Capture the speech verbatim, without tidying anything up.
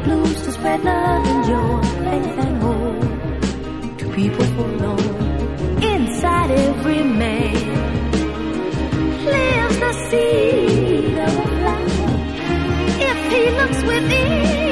blues to spread love and joy, faith and hope to people forlorn. Inside every man lives the seed of life. If he looks within,